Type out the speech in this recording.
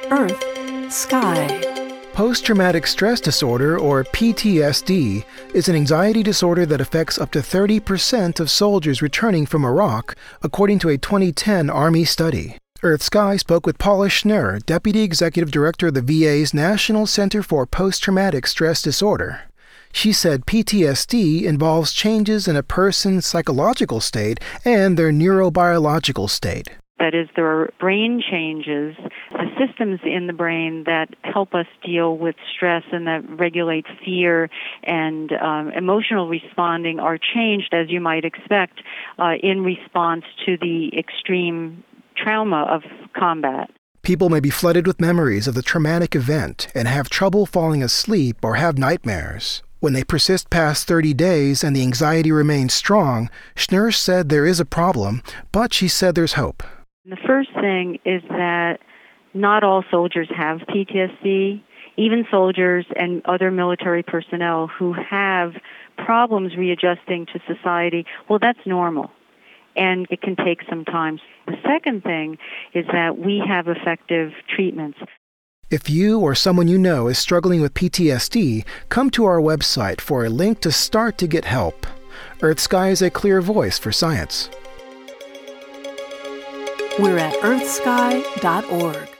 Earth, Sky. Post-traumatic stress disorder, or PTSD, is an anxiety disorder that affects up to 30% of soldiers returning from Iraq, according to a 2010 Army study. Earth Sky spoke with Paula Schnurr, Deputy Executive Director of the VA's National Center for Post-Traumatic Stress Disorder. She said PTSD involves changes in a person's psychological state and their neurobiological state. That is, there are brain changes, the systems in the brain that help us deal with stress and that regulate fear and emotional responding are changed, as you might expect, in response to the extreme trauma of combat. People may be flooded with memories of the traumatic event and have trouble falling asleep or have nightmares. When they persist past 30 days and the anxiety remains strong, Schnurr said there is a problem, but she said there's hope. The first thing is that not all soldiers have PTSD. Even soldiers and other military personnel who have problems readjusting to society, well, that's normal, and it can take some time. The second thing is that we have effective treatments. If you or someone you know is struggling with PTSD, come to our website for a link to start to get help. Earth Sky is a clear voice for science. We're at earthsky.org.